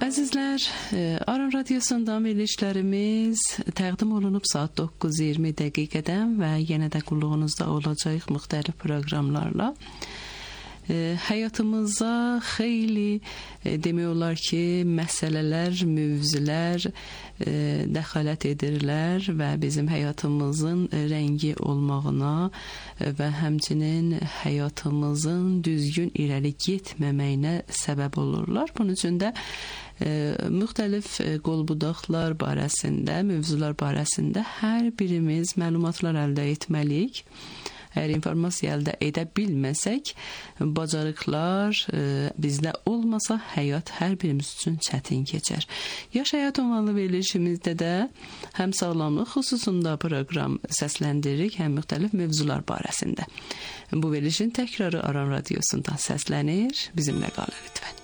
Əzizlər, Aran Radiosundan verilişlərimiz təqdim olunub saat 9:20 dəqiqədən və yenə də qulluğunuzda olacaq müxtəlif proqramlarla. Həyatımıza xeyli demək olar ki, məsələlər, mövzular dəxalət edirlər və bizim həyatımızın rəngi olmağına və həmçinin həyatımızın düzgün irəli getməməyinə səbəb olurlar. Bunun üçün də müxtəlif qolbudaqlar barəsində, mövzular barəsində hər birimiz məlumatlar əldə etməliyik. Əgər informasiya əldə edə bilməsək, bacarıqlar bizdə olmasa həyat hər birimiz üçün çətin keçər. Yaş Həyat ünvanlı verilişimizdə də həm sağlamlıq xüsusunda proqram səsləndiririk, həm müxtəlif mövzular barəsində. Bu verilişin təkrarı Aran Radiosundan səslənir. Bizimlə qalın lütfən.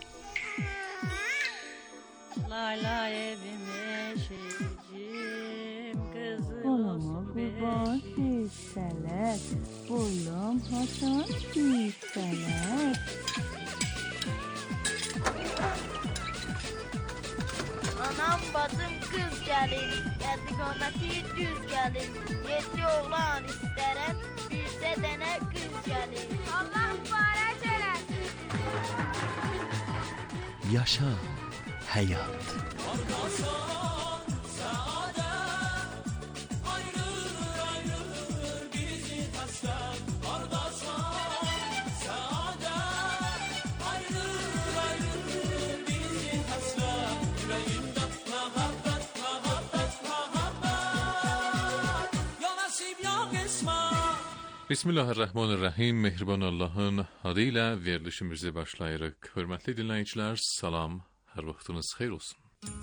Layla evime şeycim kızım Olama kurban hisseler, oğlum Hasan hisseler. Anam bacım kız gelin, istikaməti düz gelin. 7 oğlan isterem, birse dene kız gelin. Allah mübarək eləsin. Yaşa hayat. Bismillahirrahmanirrahim. Mehriban Allah'ın adıyla verilişimizi başlayırıq. Hörmətli dinləyicilər, salam, hər vaxtınız xeyir olsun.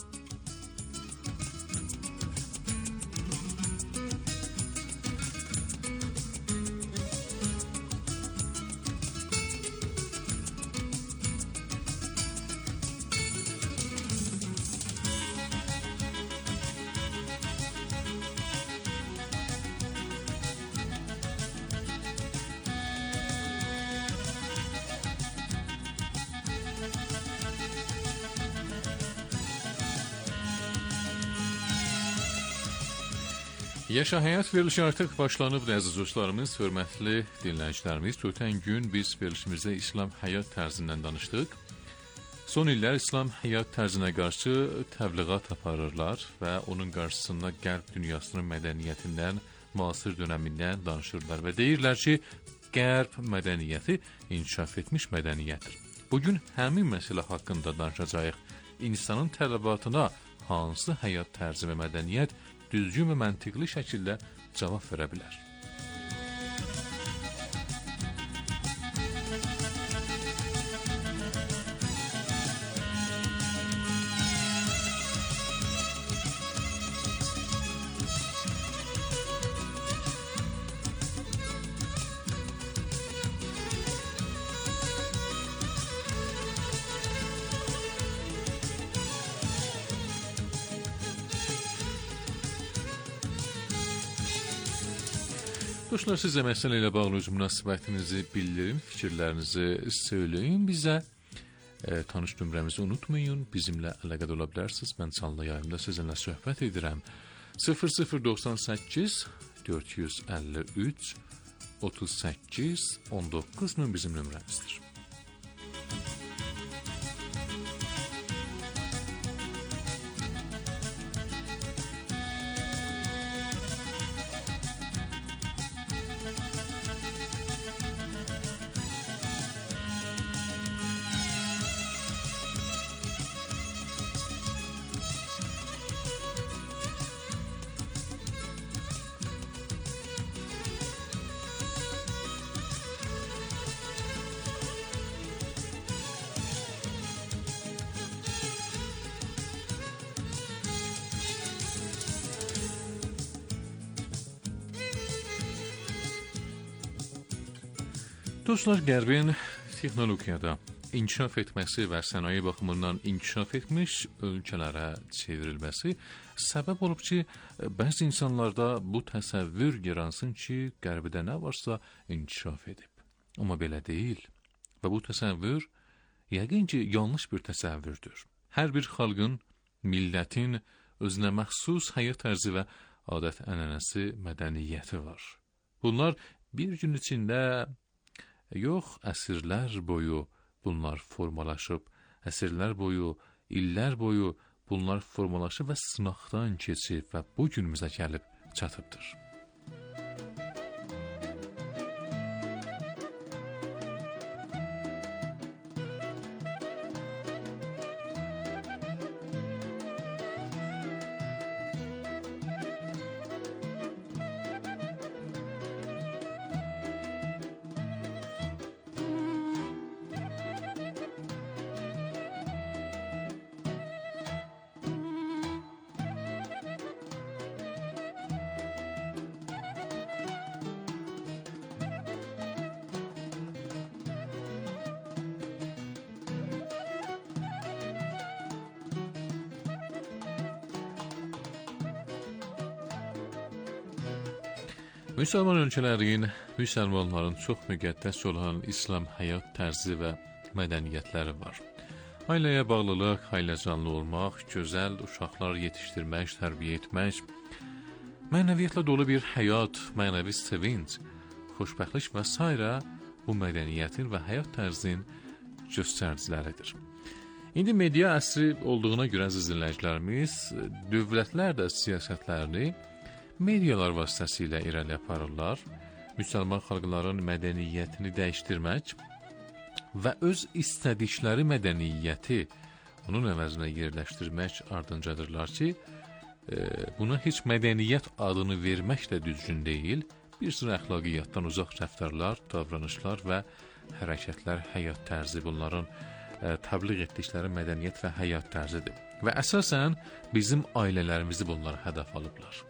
Yaşa Həyat verilişi artıq başlanıbdır əziz dostlarımız, hörmətli dinləyicilərimiz. Ötən gün biz verilişimizdə İslam həyat tərzindən danışdıq. Son illər İslam həyat tərzinə qarşı təbliğat aparırlar və onun qarşısında qərb dünyasının mədəniyyətindən, müasir dönəmindən danışırlar və deyirlər ki, qərb mədəniyyəti inkişaf etmiş mədəniyyətdir. Bugün həmin məsələ haqqında danışacağıq. İnsanın tələbatına hansı həyat tərzi və mədəniyyət düzgün və məntiqli şəkildə cavab verə bilər? Dostlar, sizə məsələ ilə bağlı öz münasibətinizi bildirin, fikirlərinizi söyləyin, bizə tanış nömrəmizi unutmayın, bizimlə əlaqədə ola bilərsiniz. Mən canlı yayımda sizinlə söhbət edirəm. 0098 453 38 19 bizim nömrəmizdir. Dostlar, qərbin texnologiyada inkişaf etməsi və sənaye baxımından inkişaf etmiş ölkələrə çevrilməsi səbəb olub ki, bəzi insanlarda bu təsəvvür yaransın ki, qərbdə nə varsa inkişaf edib. Amma belə deyil və bu təsəvvür yəqin ki, yanlış bir təsəvvürdür. Hər bir xalqın, millətin özünə məxsus həyat tərzi və adət-ənənəsi, mədəniyyəti var. Bunlar bir gün içində yox, əsrlər boyu bunlar formalaşıb, əsrlər boyu, illər boyu bunlar formalaşıb və sınaqdan keçib və bu günümüzə gəlib çatıbdır. Müsəlman ölkələrin, müsəlmanların çox müqəddəs olan İslam həyat tərzi və mədəniyyətləri var. Ailəyə bağlılıq, ailəcanlı olmaq, gözəl uşaqlar yetişdirmək, tərbiyə etmək, mənəviyyətlə dolu bir həyat, mənəvi sevinç, xoşbəxtlik və s. bu mədəniyyətin və həyat tərzinin göstəriciləridir. İndi media əsri olduğuna görə əziz dinləyicilərimiz, dövlətlər də siyasətlərini medialar vasitəsilə irəli aparırlar. Müsəlman xalqların mədəniyyətini dəyişdirmək və öz istədikləri mədəniyyəti onun əvəzinə yerləşdirmək ardınca,dırlar ki, buna heç mədəniyyət adını vermək də düzgün deyil. Bir sıra əxlaqiyyatdan uzaq rəftarlar, davranışlar və hərəkətlər, həyat tərzi bunların təbliğ etdikləri mədəniyyət və həyat tərzidir. Və əsasən bizim ailələrimizi bunlar hədəf alıblar.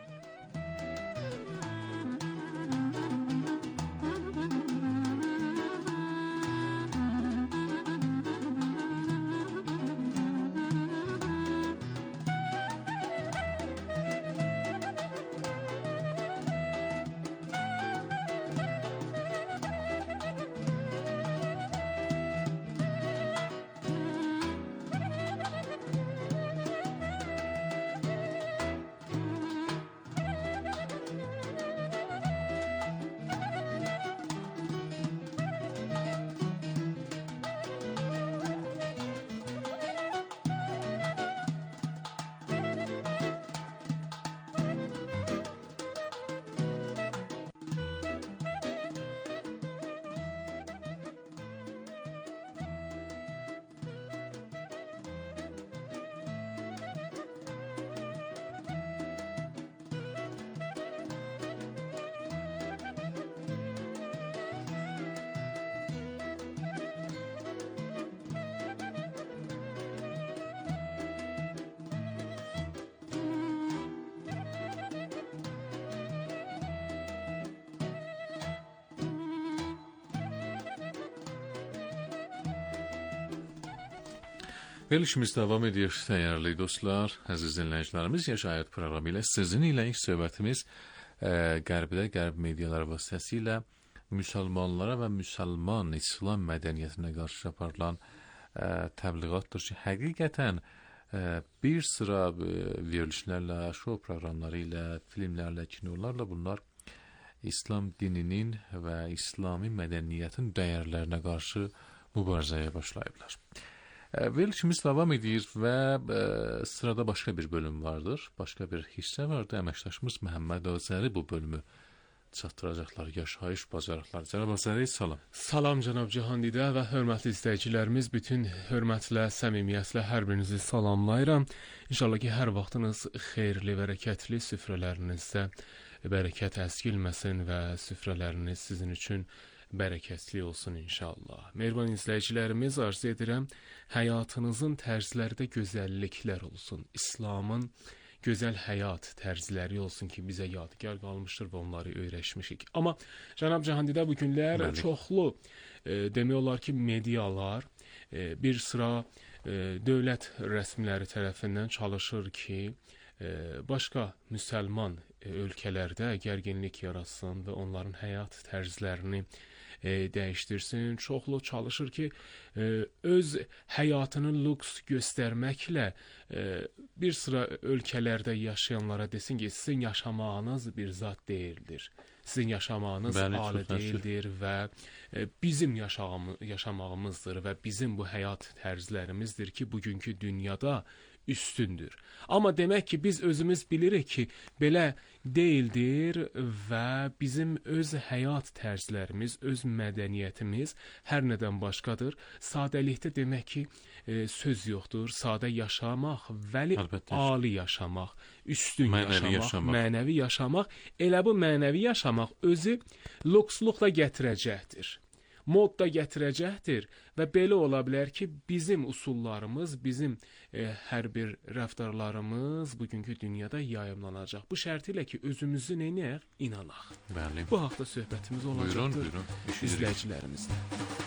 Verilişimiz davam edir, dəyərli dostlar, əziz dinləyicilərimiz. Yaşayət proqramı ilə sizin ilə ilk söhbətimiz Qərbdə, Qərb mediaları vasitəsilə müsəlmanlara və müsəlman İslam mədəniyyətinə qarşı aparılan təbliğatdır ki, həqiqətən bir sıra verilişlərlə, şou proqramları ilə, filmlərlə, kinolarla bunlar İslam dininin və İslami mədəniyyətin dəyərlərinə qarşı mübarizəyə başlayıblar. Verilişimiz davam edir və sırada başqa bir bölüm vardır, başqa bir hissə vardır. Əməkdaşımız Məhəmməd Azəri bu bölümü çatdıracaqlar. Yaşayış bacarıqları. Cənab Azəri, salam. Salam cənab Cihandidə və hörmətli izləyicilərimiz, bütün hörmətlə, səmimiyyətlə hər birinizi salamlayıram. İnşallah ki, hər vaxtınız xeyirli, bərəkətli, süfrələrinizdə bərəkət əskilməsin və süfrələriniz sizin üçün bərəkətli olsun inşallah. Mehriban izləyicilərimiz, arzu edirəm, həyatınızın tərzlərdə gözəlliklər olsun. İslamın gözəl həyat tərzləri olsun ki, bizə yadigar qalmışdır və onları öyrəşmişik. Amma cənab Cihandidə bu günlər çoxlu, demək olar ki, medialar bir sıra dövlət rəsmiləri tərəfindən çalışır ki, başqa müsəlman ölkələrdə gərginlik yaratsın və onların həyat tərzlərini dəyişdirsin. Çoxlu çalışır ki, öz həyatını lüks göstərməklə bir sıra ölkələrdə yaşayanlara desin ki, sizin yaşamağınız bir zat deyildir. Sizin yaşamağınız ali deyildir və bizim yaşamağımızdır və bizim bu həyat tərzlərimizdir ki, bugünkü dünyada üstündür. Amma demək ki, biz özümüz bilirik ki, belə deyildir və bizim öz həyat tərzlərimiz, öz mədəniyyətimiz hər nədən başqadır. Sadəlikdə demək ki, söz yoxdur. Sadə yaşamaq, vəli ali yaşamaq, üstün yaşamaq, mənəvi yaşamaq, elə bu mənəvi yaşamaq özü lüksluqla gətirəcəkdir. Mod da gətirəcəkdir və belə ola bilər ki, bizim usullarımız, bizim hər bir rəftarlarımız bugünkü dünyada yayımlanacaq. Bu şərt ilə ki, özümüzü neyinəyək? İnanaq. Bəli. Bu haqda söhbətimiz olacaqdır. Buyurun. İzləyicilərimizlə.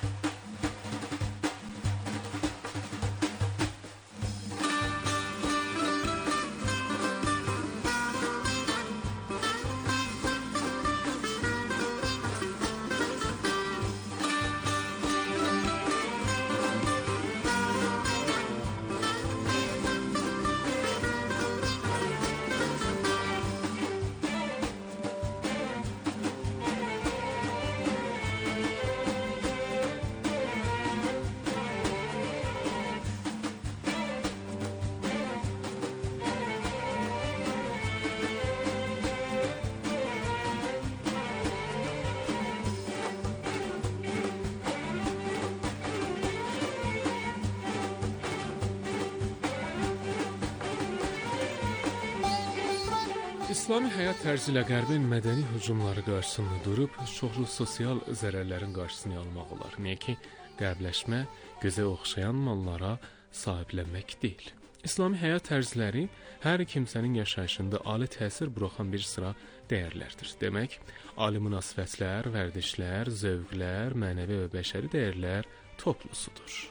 İslami həyat tərzi ilə qərbin mədəni hücumları qarşısında durub, çoxlu sosial zərərlərin qarşısını almaq olar. Niyə ki, qərbləşmə gözə oxşayan mallara sahiblənmək deyil. İslami həyat tərzləri hər kimsənin yaşayışında ali təsir buraxan bir sıra dəyərlərdir. Demək, ali münasibətlər, vərdişlər, zövqlər, mənəvi və bəşəri dəyərlər toplusudur.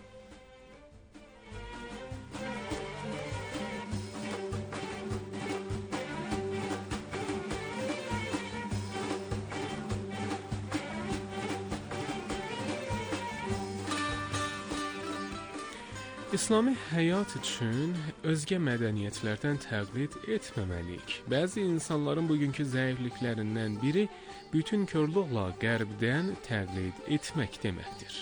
İslami həyat üçün özgə mədəniyyətlərdən təqlid etməməliyik. Bəzi insanların bugünkü zəifliklərindən biri bütün körlüqlə qərbdən təqlid etmək deməkdir.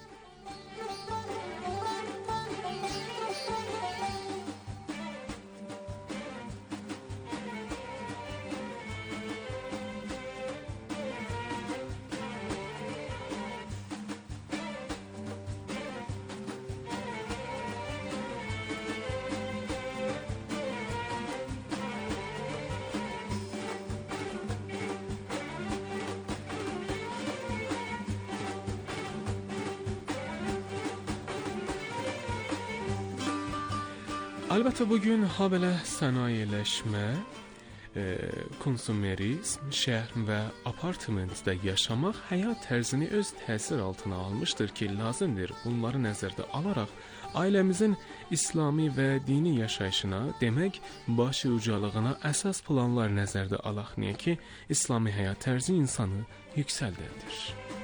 Əlbəttə bugün habelə sənayeləşmə, konsumerizm, şəhər və apartmentdə yaşamaq həyat tərzini öz təsir altına almışdır ki, lazımdır bunları nəzərdə alaraq ailəmizin İslami və dini yaşayışına, demək, başı ucalığına əsas planlar nəzərdə alaq. Niyə ki, İslami həyat tərzi insanı yüksəldəndir.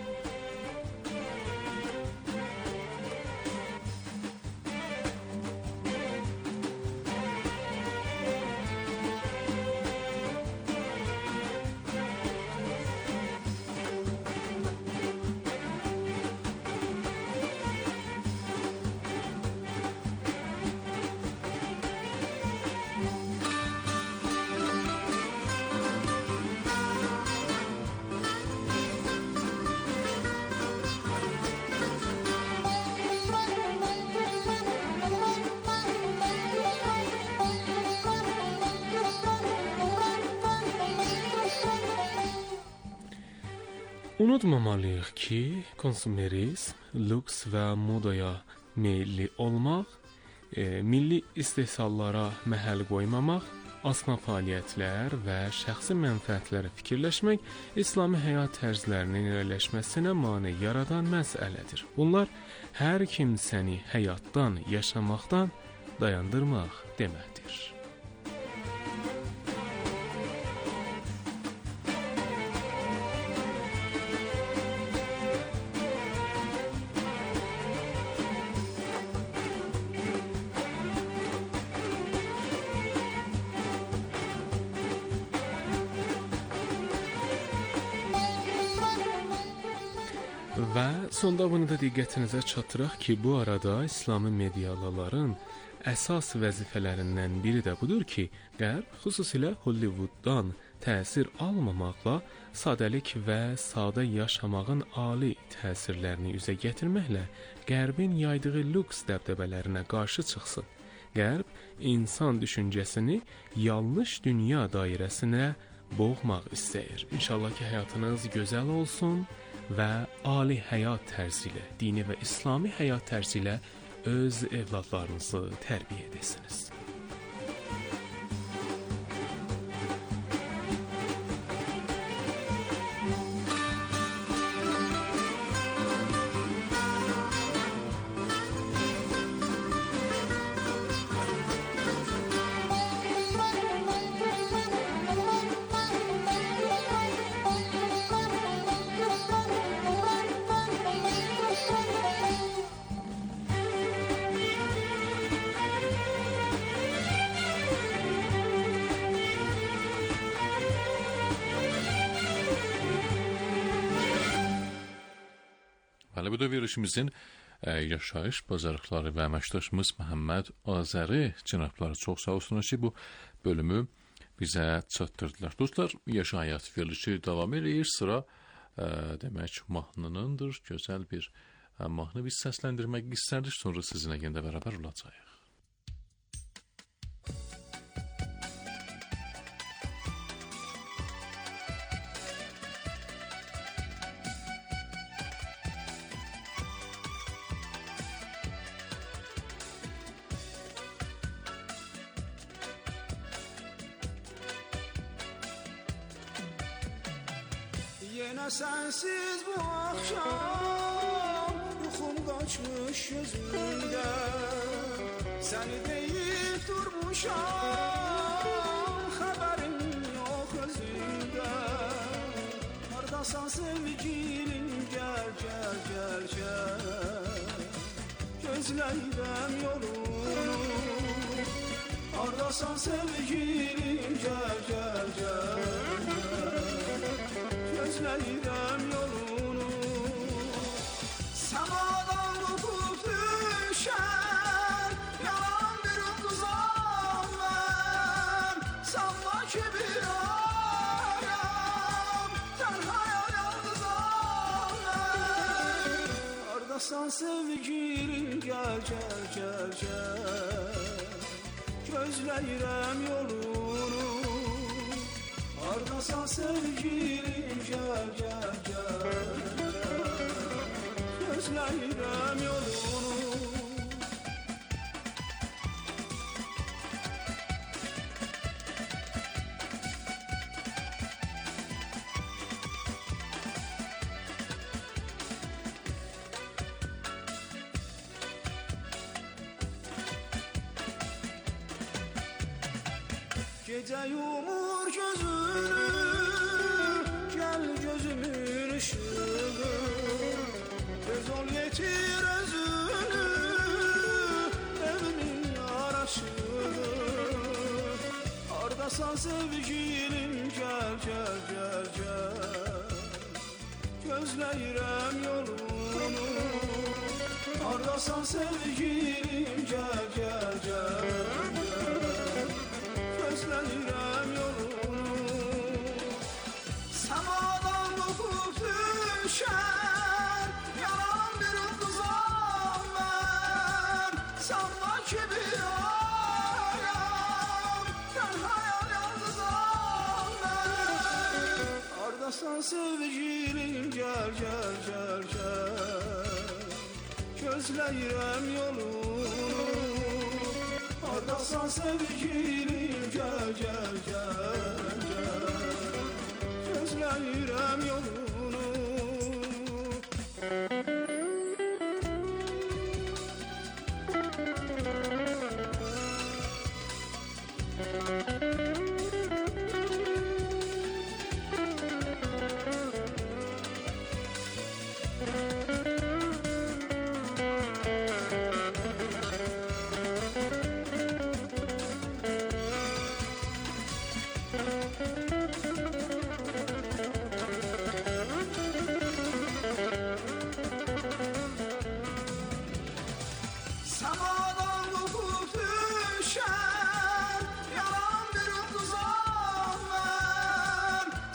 Unutmamalıyıq ki, konsumerizm, lüks və modaya meyilli olmaq, milli istehsallara məhəl qoymamaq, asma fəaliyyətlər və şəxsi mənfəətlərə fikirləşmək İslami həyat tərzlərinin irəliləşməsinə mane yaradan məsələdir. Bunlar hər kimsəni həyatdan, yaşamaqdan dayandırmaq deməkdir. Və sonda bunu da diqqətinizə çatdıraq ki, bu arada İslami medialıların əsas vəzifələrindən biri də budur ki, Qərb, xüsusilə Hollywooddan təsir almamaqla sadəlik və sadə yaşamağın ali təsirlərini üzə gətirməklə Qərbin yaydığı lüks dəbdəbələrinə qarşı çıxsın. Qərb insan düşüncəsini yanlış dünya dairəsinə boğmaq istəyir. İnşallah ki, həyatınız gözəl olsun və ali həyat tərzi ilə, dini və İslami həyat tərzi ilə öz evladlarınızı tərbiyə edəsiniz. Bu da verilişimizin yaşayış bazarlıqları və əməkdaşımız Məhəmməd Azəri cənabları çox sağ olsunlar ki, bu bölümü bizə çatdırdılar. Dostlar, yaşayat verilişi davam edir. Sıra demək mahnınındır. Gözəl bir mahnı biz səsləndirmək istərdik. Sonra sizinlə yenə bərabər olacağıq. Yine sensiz bu akşam yuxum kaçmış yüzümde, seni deyip durmuşam, haberim yok özümde. Hardasan sevgilim, gel gel gel gel, gözləyirəm yolunu. Hardasan sevgilim, gel gel gel, gözləyirəm yolunu. Səmadan qopub düşən yalan bir ulduzam mən, sanma ki bir ayam, tənhaya yalnızam mən. Hardasan sevgilim, gəl gəl gəl gəl, gözləyirəm yolunu. Hardasan sevgilim, gel gel gel, gözləyirəm yolunu. Gecə yumur gözünü, gel gözümün ışığı, göz ol yetir özünü, evimin araşığı. Hardasan sevgilim, gel gel gel gel, gözləyirəm yolunu. Hardasan sevgilim, gel gel gel, gözləyirəm yolunu. Səmadan qopub düşən yalan bir ulduzam mən, sanma ki bir ayam, tənhaya yalnızam mən. Hardasan sevgilim, gel gel gel gel, gözləyirəm yolunu. Hardasan sevgilim, gel gel gel gel, gözləyirəm yolunu.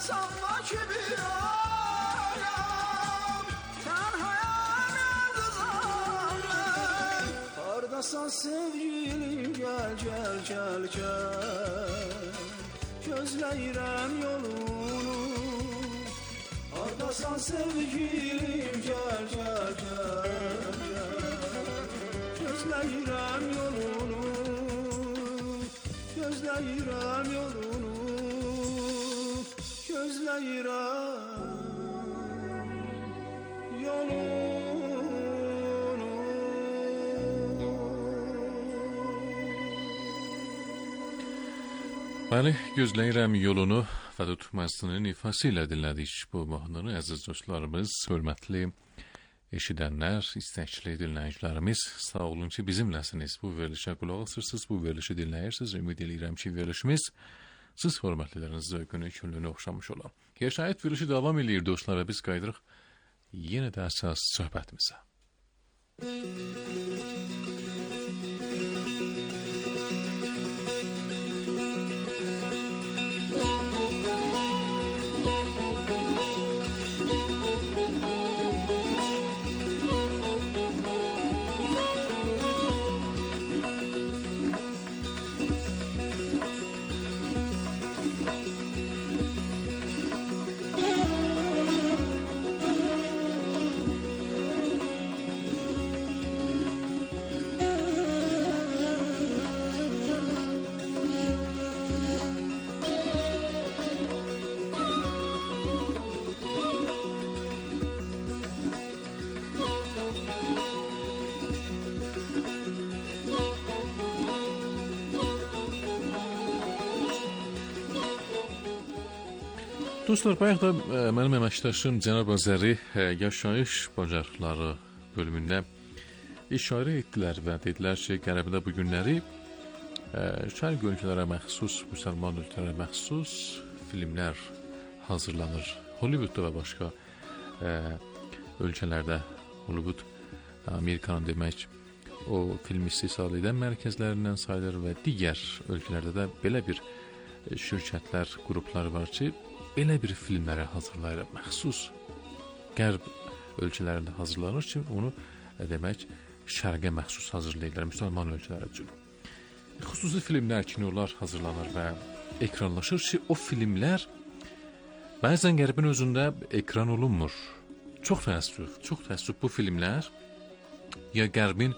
sanma ki bir ayam tenhayam yıldızım hardasan sevgilim gel gel gel gel gözləyirəm yolunu hardasan sevgilim gel gel gel gözləyirəm yolunu gözləyirəm yolunu gözləyirəm yolunu Bəli, gözləyirəm yolunu və tutmasının ifası ilə dinlədik bu mahnını əziz dostlarımız, hörmətli eşidənlər, istəkli dinləyicilərimiz, sağ olun ki, bizimləsiniz. Bu verilişə qulaq asırsınız, bu verilişi dinləyirsiniz. Ümid edirəm ki, verilişimiz siz hörmətliləriniz zövqünü, küllünü oxşamış olar. Yaşayət verilişi davam edir dostlar və biz qaydırıq yenə də əsas söhbətimizə. Dostlar, bayaq da mənim əməkdaşım Cənab Azəri yaşayış bacarıqları bölümündə işarə etdilər və dedilər ki, Qərəbdə bu günləri şərq ölkələrə məxsus, müsəlman ölkələrə məxsus filmlər hazırlanır. Hollywoodda və başqa ölkələrdə, Hollywood Amerikanın demək o film istehsal edən mərkəzlərindən sayılır və digər ölkələrdə də belə bir şirkətlər, qruplar var ki, belə bir filmlərə hazırlayır, məxsus qərb ölkələrində hazırlanır ki, onu demək şərqə məxsus hazırlayırlar, müsəlman ölkələri üçün. Xüsusi filmlər, kinolar hazırlanır və ekranlaşır ki, o filmlər bəzən qərbin özündə ekran olunmur. Çox təəssüf bu filmlər ya qərbin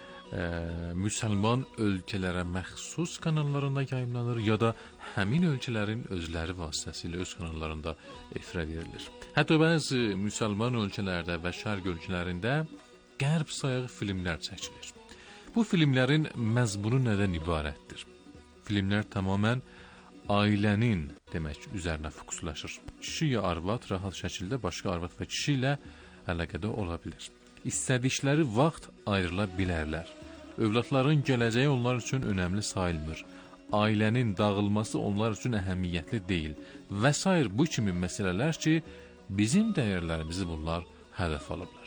müsəlman ölkələrə məxsus kanallarında yayımlanır, ya da həmin ölkələrin özləri vasitəsilə öz kanallarında efirə verilir. Hətta bəzi müsəlman ölkələrdə və şərq ölkələrində qərb sayağı filmlər çəkilir. Bu filmlərin məzmunu nədən ibarətdir? Filmlər tamamən ailənin demək üzərinə fokuslaşır. Kişi ya arvad rahat şəkildə başqa arvad və kişi ilə əlaqədə ola bilir. İstədikləri vaxt ayrıla bilərlər. Övladların gələcəyi onlar üçün önəmli sayılmır. Ailənin dağılması onlar üçün əhəmiyyətli deyil. Və sair bu kimi məsələlər ki, bizim dəyərlərimizi bunlar hədəf alıblar.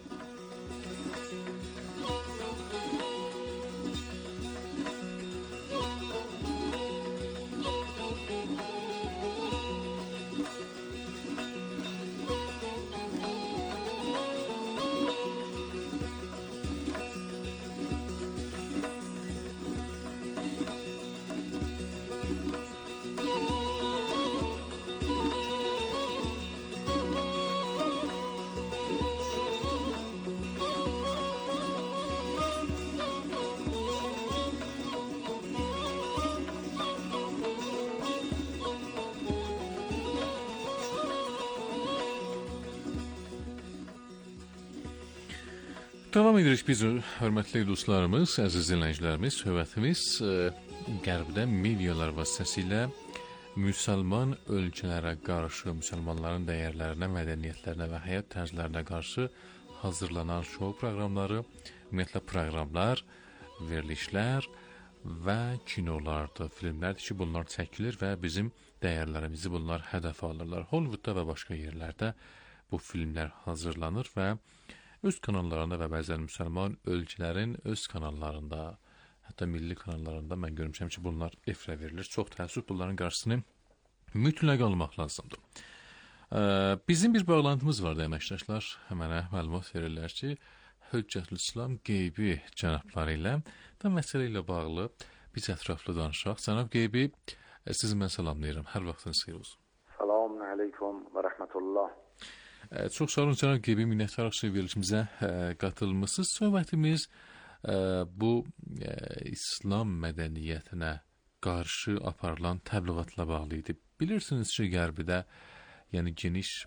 Davam edirik biz, hörmətli dostlarımız, əziz dinləyicilərimiz, söhbətimiz qərbdə medialar vasitəsilə müsəlman ölkələrə qarşı, müsəlmanların dəyərlərinə, mədəniyyətlərinə və həyat tərzlərinə qarşı hazırlanan şou proqramları, ümumiyyətlə proqramlar, verilişlər və kinolardır, filmlərdir ki, bunlar çəkilir və bizim dəyərlərimizi bunlar hədəf alırlar. Hollywoodda və başqa yerlərdə bu filmlər hazırlanır və öz kanallarında və bəzən müsəlman ölkələrin öz kanallarında, hətta milli kanallarında mən görmüşəm ki, bunlar efirə verilir. Çox təəssüf bunların qarşısını mütləq almaq lazımdır. Bizim bir bağlantımız vardı əməkdaşlar. Mənə məlumat verirlər ki, Hüccətülislam Qeybi cənabları ilə və məsələ ilə bağlı biz ətraflı danışaq. Cənab Qeybi, sizi mən salamlayıram. Hər vaxtınız xeyir olsun. Selamun aleyküm və rəhmətullah. Çox sağ olun cənab Qeybi, minnətdarıq ki, verilişimizə qatılmışsınız. Söhbətimiz bu İslam mədəniyyətinə qarşı aparılan təbliğatla bağlı idi. Bilirsiniz ki, Qərbidə yəni geniş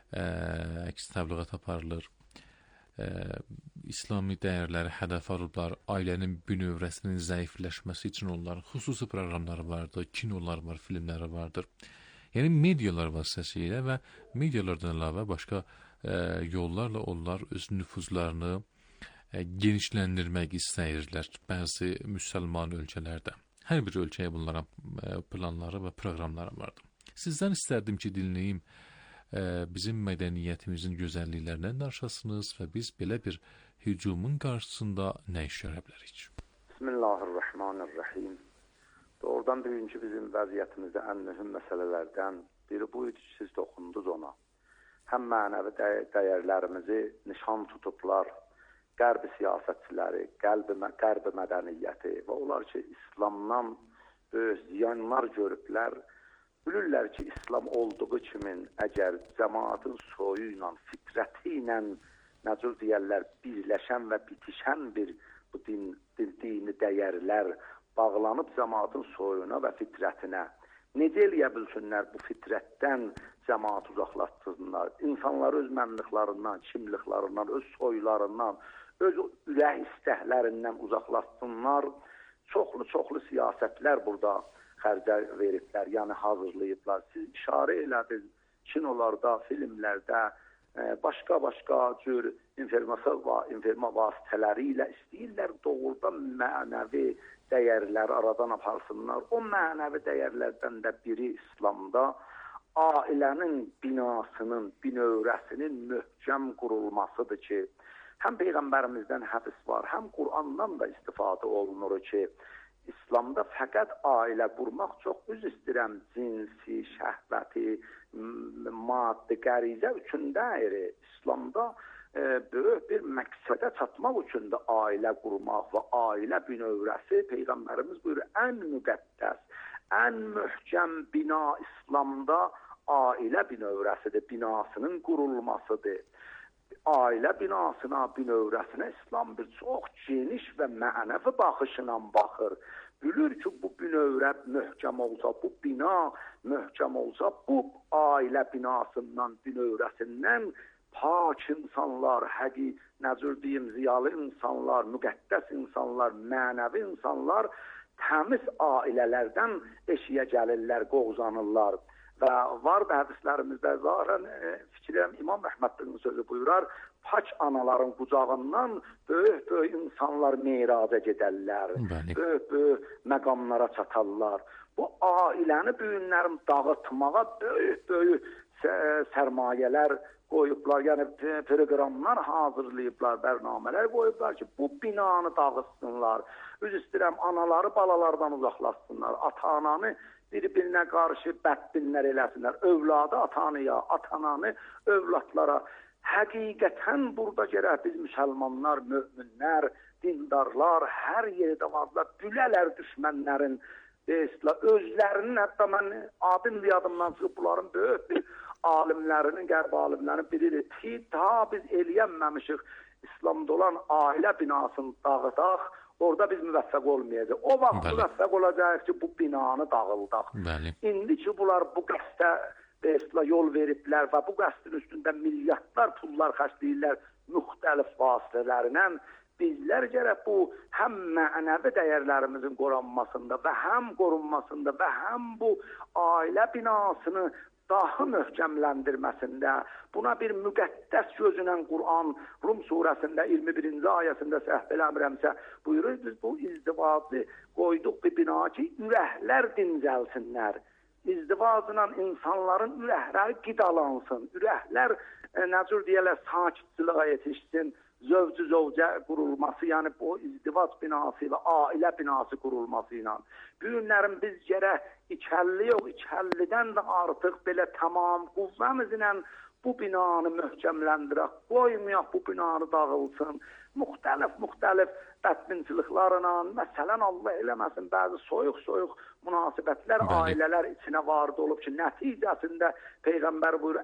əks təbliğat aparılır. İslami dəyərləri hədəf alırlar, ailənin bünövrəsinin zəifləşməsi üçün onların xüsusi proqramları vardır, kinolar var, filmləri vardır. Yəni medialar vasitəsilə və medialardan əlavə başqa yollarla onlar öz nüfuzlarını genişləndirmək istəyirlər bəzi müsəlman ölkələrdə. Hər bir ölkəyə bunların planları və proqramları vardır. Sizdən istərdim ki, dinləyim bizim mədəniyyətimizin gözəlliklərindən danışasınız və biz belə bir hücumun qarşısında nə iş görə bilərik? Bismillahirrahmanirrahim. Doğrudan bugünkü bizim vəziyyətimizdə ən mühüm məsələlərdən biri bu idi ki, siz toxundunuz ona. Həm mənəvi dəyərlərimizi nişan tutublar, qərbi siyasətçiləri, qərbi mədəniyyəti və onlar ki, İslamdan böyük ziyanlar görüblər. Bilirlər ki, İslam olduğu kimin əgər cəmaatın soyu ilə, fitrəti ilə, necə deyərlər, birləşən və bitişən bir bu dini dəyərlər bağlanıb cəmaatın soyuna və fitrətinə. Necə eləyə bilsinlər bu fitrətdən cəmaat uzaqlaşdırsınlar? İnsanları öz mənliqlarından, kimliklərindən, öz soylarından, öz ürək istəklərindən uzaqlaşsınlar. Çoxlu siyasətlər burada xərcə veriblər, yəni hazırlayıblar. Siz işarə elədiniz, kinolarda, filmlərdə, başqa cür informasiya vasitələri ilə istəyirlər doğrudan mənəvi dəyərləri aradan aparsınlar. O mənəvi dəyərlərdən də biri İslamda ailənin binasının, binövrəsinin möhkəm qurulmasıdır ki, həm Peyğəmbərimizdən hədis var, həm Qur'andan da istifadə olunur ki, İslamda fəqət ailə qurmaq çox istəyirəm, cinsi, şəhvəti, maddi, qərizə üçün deyir. İslamda böyük bir məqsədə çatmaq üçün də ailə qurmaq və ailə binövrəsi Peyğəmbərimiz buyurur, ən müqəddəs, ən möhkəm bina İslamda ailə binövrəsidir, binasının qurulmasıdır. Ailə binasına, binövrəsinə İslam bir çox geniş və mənəvi baxışla baxır. Bilir ki, bu binövrə möhkəm olsa, bu bina möhkəm olsa, bu ailə binasından, binövrəsindən pak insanlar, necə deyim, ziyalı insanlar, müqəddəs insanlar, mənəvi insanlar təmiz ailələrdən eşiyə gəlirlər, qovzanırlar. Və var da hədislərimizdə zahirən fikirəm İmam Əhmədin sözü buyurar, pak anaların qucağından böyük insanlar meyraca gedərlər, böyük məqamlara çatarlar. Bu ailəni bu günlərin dağıtmağa böyük sərmayələr qoyublar, yəni proqramlar hazırlayıblar, bərnamələr qoyublar ki, bu binanı dağıtsınlar. Üz istəyirəm, anaları balalardan uzaqlaşsınlar, ata-ananı bir-birinə qarşı bədbinlər eləsinlər, övladı ata-anaya, ata-ananı övladlara. Həqiqətən burada gərək biz müsəlmanlar, möminlər, dindarlar, hər yerdə varlar, gülələr düşmənlərin, özlərinin, hətta mən adın yadımdan çıxıb, bunların böyük bir alimlərinin, qərb alimlərinin biridir ki, daha biz eləyənməmişik İslamda olan ailə binasını dağıdaq, orada biz müvəffəq olmayacaq. O vaxt müvəffəq olacaq ki, bu binanı dağıldaq. İndi ki, bunlar bu qəsdə yol veriblər və bu qəsdin üstündə milyardlar pullar xərcləyirlər müxtəlif vasitələrlə, bizlər gərək bu həm mənəvi dəyərlərimizin qorunmasında və həm qorunmasında və həm bu ailə binasını daha möhkəmləndirməsində, buna bir müqəddəs gözünə Qur'an Rum surəsində 21-ci ayəsində səhv eləmirəmsə buyurur, biz bu izdivacı qoyduq bir bina ki, ürəklər dincəlsinlər. İzdivacla insanların ürəkləri qidalansın, ürəklər necə deyərlər, sakitçiliyə yetişsin, zövcü-zövcə qurulması, yəni bu izdivac binası və ailə binası qurulması ilə. Bu günlərin biz gərək ikəlli yox, ikəllidən də artıq belə tamam qüvvəmizlə bu binanı möhkəmləndirək, qoymayaq bu binanı dağılsın. Müxtəlif bədbinçiliklərlə, məsələn Allah eləməsin, bəzi soyuq münasibətlər ailələr içinə vardı olub ki, nəticəsində Peyğəmbər buyurur,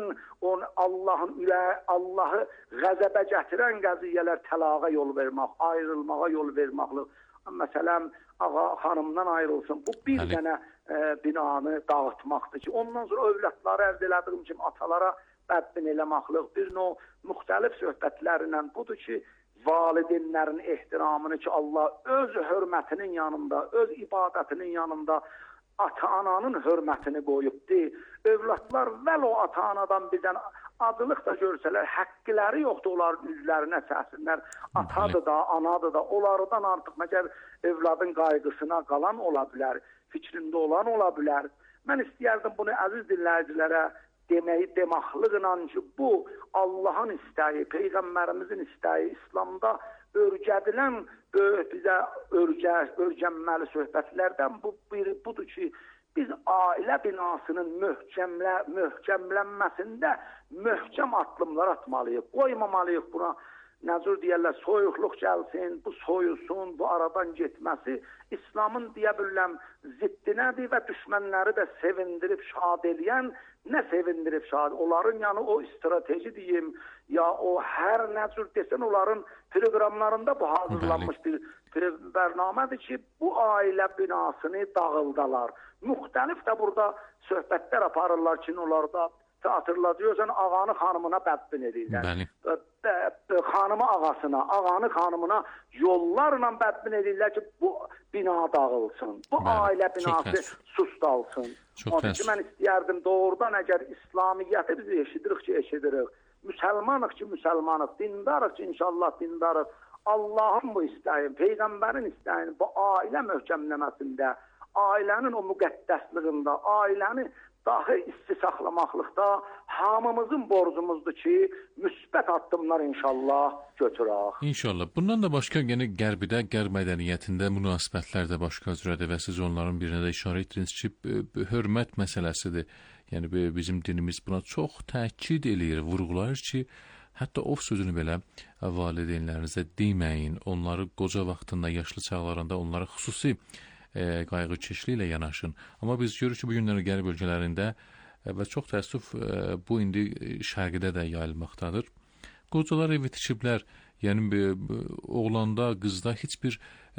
Allahı qəzəbə gətirən qəziyyələr təlaqa yol vermək, ayrılmağa yol verməklə. Məsələn, ağa xanımdan ayrılsın, bu bir dənə binanı dağıtmaqdır ki, ondan sonra övladları əldə elədiyim kimi atalara bədbin eləməklik, bir növ müxtəlif söhbətlərlə budur ki, valideynlərin ehtiramını ki, Allah öz hörmətinin yanında, öz ibadətinin yanında ata-ananın hörmətini qoyubdur. Övladlar vəl o ata-anadan birdən adılıq da görsələr, həqqləri yoxdur, onların üzlərinə səsinlər. Atadır da, anadır da, onlardan artıq məgər övladın qayğısına qalan ola bilər, fikrində olan ola bilər. Mən istəyərdim bunu əziz dinləyicilərə demaqlıqla ki, bu Allahın istəyi, Peyğəmbərimizin istəyi, İslamda örgədilən bizə örgənməli söhbətlərdən budur ki, biz ailə binasının möhkəmlənməsində möhkəm addımlar atmalıyıq, qoymamalıyıq buna. Nəzir deyərlər, soyuqluq gəlsin, bu soyusun, bu aradan getməsi İslamın deyə biləm ziddinədir və düşmənləri də sevindirib şad eləyən, nə sevindirib şad, onların yəni o strateji deyim, ya o hər nəzir desən onların proqramlarında bu hazırlanmış bir bərnamədir ki, bu ailə binasını dağıldalar. Müxtəlif də burada söhbətlər aparırlar ki, onlarda hatırladıyorsan ağanı xanımına bədbin edirlər. Xanımı ağasına, ağanı xanımına yollarla bədbin edirlər ki, bu bina dağılsın, bu ailə binası susdalsın. Onun için mən istəyərdim doğrudan əgər İslamiyyəti biz eşidirik, müsəlmanıq ki, müsəlmanıq, dindarıq ki, inşallah dindarıq. Allahın bu istəyin, Peyğəmbərin istəyin bu ailə möhkəmləməsində, ailənin o müqəddəsliyində, ailəni dahi isti saxlamaqlıqda hamımızın borcumuzdur ki, müsbət addımlar inşallah götürək. İnşallah. Bundan da başqa yəni Qərbidə, Qərb mədəniyyətində münasibətlər də başqa cürədir və siz onların birinə də işarə etdiniz ki, hörmət məsələsidir. Yəni bizim dinimiz buna çox təkid eləyir, vurğulayır ki, hətta of sözünü belə valideynlərinizə deməyin, onları qoca vaxtında, yaşlı çağlarında onlara xüsusi qayğıkeşliklə yanaşın. Amma biz görürük ki, bu günlər qərb ölkələrində və çox təəssüf bu indi şərqdə də yayılmaqdadır. Qocalar evi tikiblər, yəni oğlanda, qızda heç bir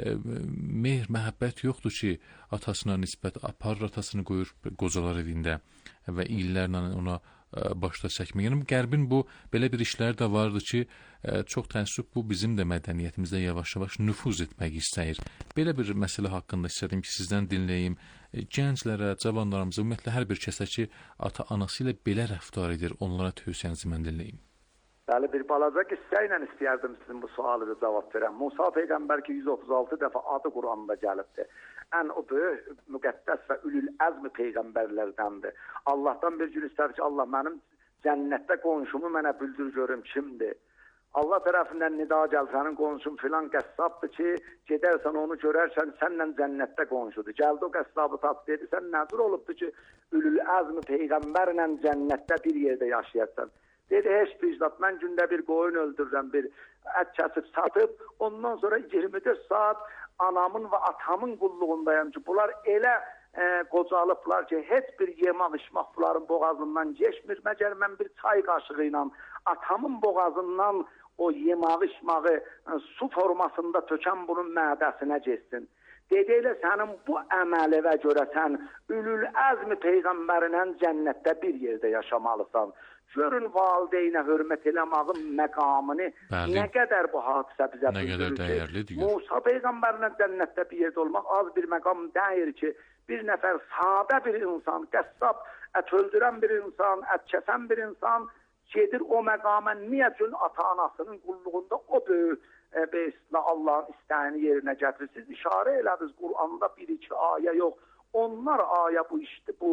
mehr, məhəbbət yoxdur ki, atasına nisbət aparır, atasını qoyur qocalar evində və illərlə ona başda çəkmək. Yəni qərbin bu belə bir işləri də vardı ki, çox təəssüf bu bizim də mədəniyyətimizdə yavaş-yavaş nüfuz etmək istəyir. Belə bir məsələ haqqında istədim ki, sizdən dinləyim. Gənclərə, cavanlarımıza, ümumiyyətlə hər bir kəsə ki, ata-anası ilə belə rəftar edir, onlara tövsiyənizi mən dinləyim. Bəli, bir balaca qissə ilə istəyərdim sizin bu sualı da cavab verəm. Musa Peyğəmbər ki, 136 dəfə adı Quranda gəlibdir. Ən o böyük, müqəddəs və ülül əzmi Peyğəmbərlərdəndir. Allahdan bir gün istər ki, Allah mənim cənnətdə qonşumu mənə bildir görüm kimdir. Allah tərəfindən nida gəl, sənin qonşun filan qəssabdır ki, gedərsən onu görərsən, sənlə cənnətdə qonşudur. Gəldi o qəssabı tat dedi, sən nəzir olubdur ki, ülül əzmi Peyğəmbərlə cənnətdə bir yerdə yaşayarsan. Dedi, heç vicdat, mən gündə bir qoyun öldürürəm, bir ət kəsib satıb, ondan sonra 24 saat anamın və atamın qulluğundayım ki, bunlar elə qocalıblar ki, heç bir yemək içmək bunların boğazından geçmir. Məgər mən bir çay qaşığı ilə atamın boğazından o yemək içməyi su formasında tökən bunun mədəsinə geçsin. Dedi, elə sənin bu əməливə görə sən ülül əzmi Peyğəmbərinə cənnətdə bir yerdə yaşamalısan. Görün valideynə hörmət eləmağın məqamını, nə qədər bu hadisə bizə bildirir ki, Musa Peyğəmbərlə cənnətdə bir yerdə olmaq az bir məqam deyir ki, bir nəfər sadə bir insan, qəssab, ət öldürən bir insan, ət kəsən bir insan gedir o məqama niyə üçün ata-anasının qulluğunda o böyük Allahın istəyini yerinə gətirir. Siz işarə elədiniz, Quranda bir-iki ayə yox, onlar ayə bu işdir, bu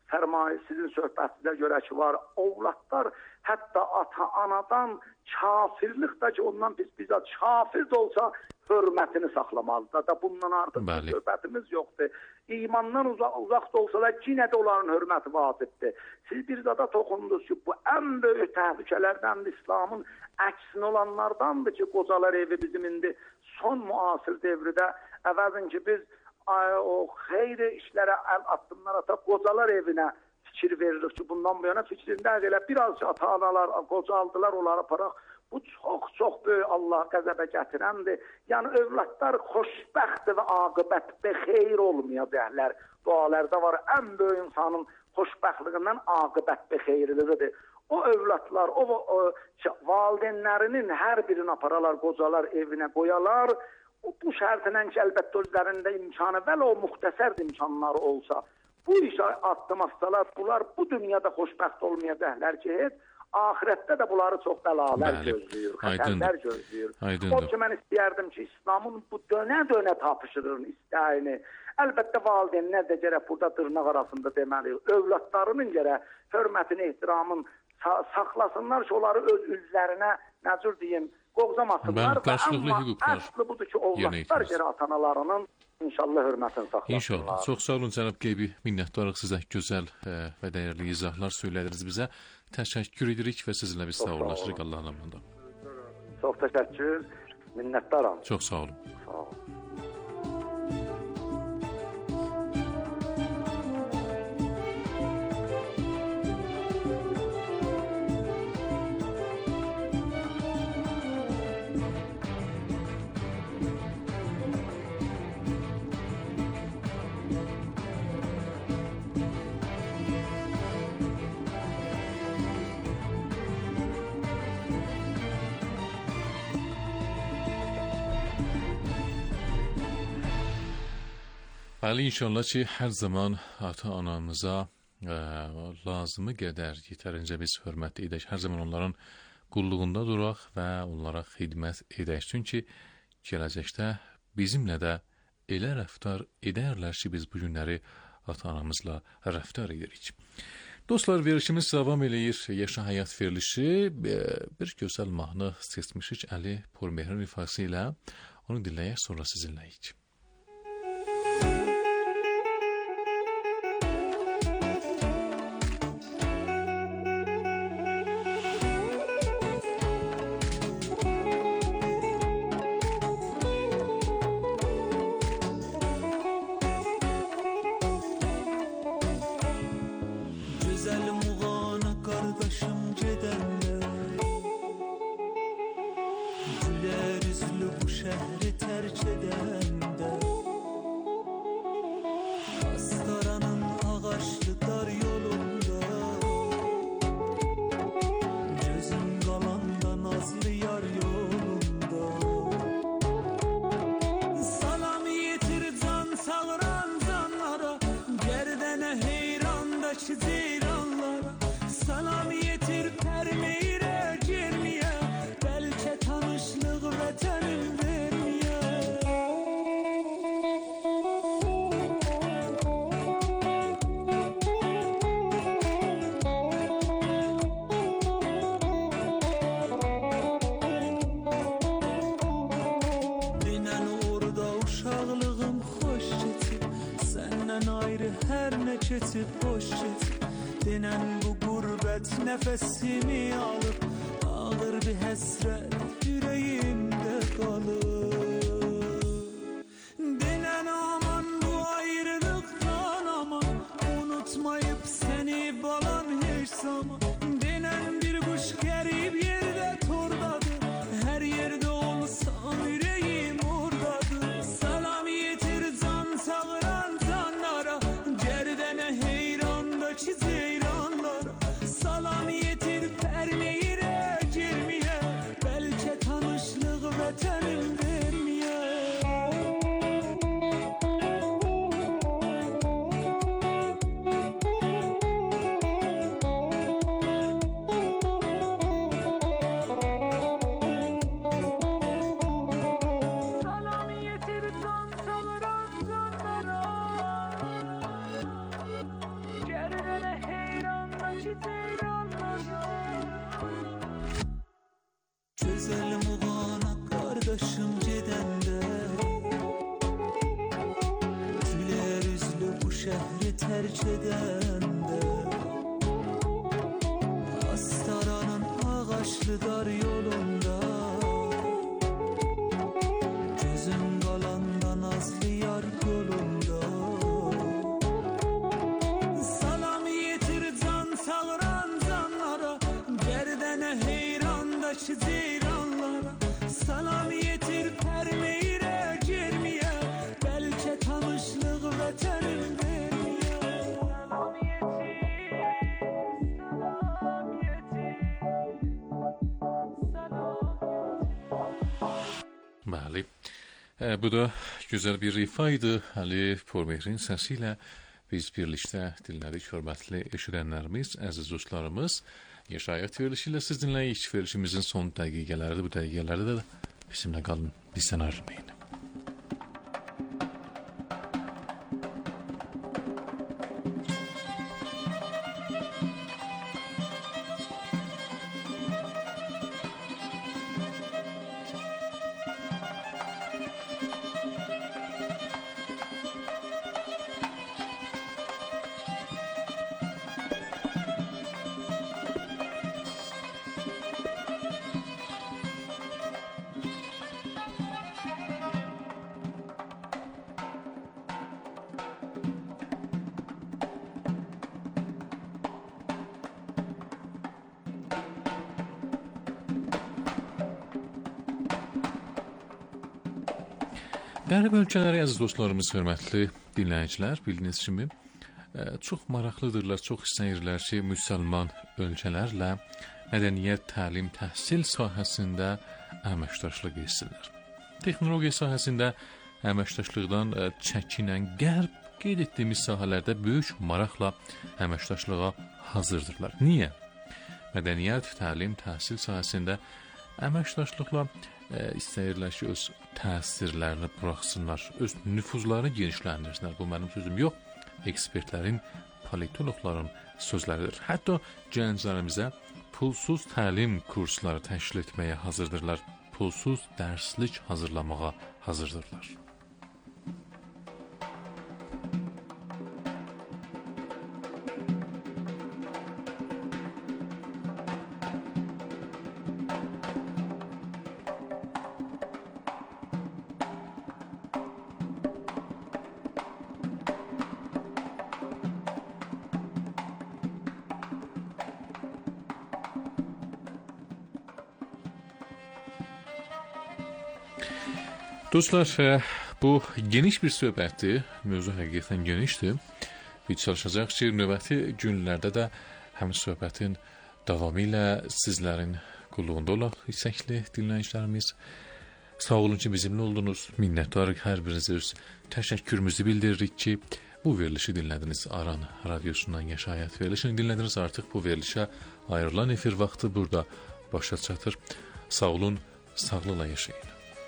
fərmayı sizin söhbətinizə görə ki var, ovladlar hətta ata-anadan kafirlik da ki ondan biz bizzat kafir də olsa hörmətini saxlamalıdır da bundan artıq söhbətimiz yoxdur. İmandan uzaq da olsalar yenə də onların hörməti vacibdir. Siz bir zada toxundunuz ki bu ən böyük təhlükələrdən İslamın əksinə olanlardandır ki qocalar evi bizim indi son müasir devrdə əvəzin ki biz o xeyri işlərə əl addımlar ataq qocalar evinə fikir veririk ki bundan bu yana fikrində elə biraz ata-analar qocaldılar onları aparaq. Bu çox böyük Allah qəzəbə gətirəndir. Yəni övladlar xoşbəxt və aqibətdə xeyir olmayacaqlar. Dualarda var ən böyük insanın xoşbəxtliyindən aqibətdə xeyirlidir. O övladlar, o valideynlərinin hər birini aparalar, qocalar evinə qoyalar. Bu şərtlə ki əlbəttə özlərində imkanı və o müxtəsər imkanları olsa bu işə addım atsalar bunlar bu dünyada xoşbəxt olmayacaqlar ki heç ahirətdə də bunları çox bəlalar gözləyir, xətərlər gözləyir. O ki, mən istəyərdim ki, İslamın bu dönə-dönə tapışırın istəyini. Əlbəttə, valideynlər də gərək burada dırnaq arasında deməli, övladlarının gərək hörmətini, ehtiramın saxlasınlar ki, onları öz üzlərinə, nəcür deyim, qovzamasınlar. Amma əsli budur ki, ovladlar gərək atanalarının İnşallah hörmətini saxlasınlar. İnşallah. Çox sağ olun cənab Qeybi. Minnətdarıq sizə gözəl və dəyərli izahlar söylədiniz bizə. Təşəkkür edirik və sizinlə biz sağollaşırıq Allahın amrında. Çox təşəkkür. Minnətdaram. Çox sağ olun. Sağ olun. Bəli, inşallah ki, hər zaman ata-anamıza lazımı qədər yetərincə biz hörmət edək. Hər zaman onların qulluğunda duraq və onlara xidmət edək. Çünki gələcəkdə bizimlə də elə rəftar edərlər ki, biz bu günləri ata-anamızla rəftar edirik. Dostlar, verilişimiz davam eləyir. Yaşa həyat verilişi bir gözəl mahnı seçmişik Əli Purmehrin ifası ilə. Onu dinləyək, sonra sizinləyik. Nefesimi alıp ağır bir hasret yüreğimde kalır. Dinen aman bu ayrılıktan aman, unutmayıp seni balan hiç zaman. Dinen bir kuş gerip yerde turdadır, her yerde olsam yüreğim oradadır. Salam yetir can sağıran canlara, cerdene heyrandaki zeyranlara. Salam yetir permeyire girmeye, belki tanışlık veterim vermeye. Güzel muğana kardeşim gedəndə Gülər üzlü bu şəhri tərk edəndə Astaranın ağaçlı dar yolunda Gözüm qalanda nazlı yar yolunda Salam yetir can sağıran canlara Gərdənə heyrandakı ceyranlara Salam yetir pərmeyrə germiyə Bəlkə tanışlıq vətənin vermiyə Salam yetir, salam yetir Bəli. Bu da güzel bir rifaydı. Ali Pormehrin səsiyle biz birlikdə dinlədik, hörmətli eşidənlərimiz, əziz dostlarımız. Yaşayət verilişiyle siz dinləyik. Verilişimizin son dəqiqələrdə, bu dəqiqələrdə də bizimlə qalın, bizdən ayrılmayın. Qərb ölkələri, əziz dostlarımız, hörmətli dinləyicilər, bildiyiniz kimi çox maraqlıdırlar, çox istəyirlər ki, müsəlman ölkələrlə mədəniyyət, təlim, təhsil sahəsində əməkdaşlıq etsinlər. Texnologiya sahəsində əməkdaşlıqdan çəkinən Qərb qeyd etdiyimiz sahələrdə böyük maraqla əməkdaşlığa hazırdırlar. Niyə? Mədəniyyət, təlim, təhsil sahəsində əməkdaşlıqla istəyirlər ki, öz təsirlərini buraxsınlar, öz nüfuzlarını genişləndirsinlər. Bu mənim sözüm yox, ekspertlərin, politologların sözləridir. Hətta gənclərimizə pulsuz təlim kursları təşkil etməyə hazırdırlar, pulsuz dərslik hazırlamağa hazırdırlar. Dostlar, bu geniş bir söhbətdir, mövzu həqiqətən genişdir. Biz çalışacaq ki, növbəti günlərdə də həm söhbətin davamı ilə sizlərin qulluğunda olaq, isəkli dinləyicilərimiz. Sağ olun ki, bizimlə oldunuz, minnətdarıq, hər birinizə öz təşəkkürümüzü bildiririk ki, bu verilişi dinlədiniz. Aran radiosundan Yaşayət verilişini dinlədiniz. Artıq bu verilişə ayrılan efir vaxtı burada başa çatır. Sağ olun, sağlıqla yaşayın.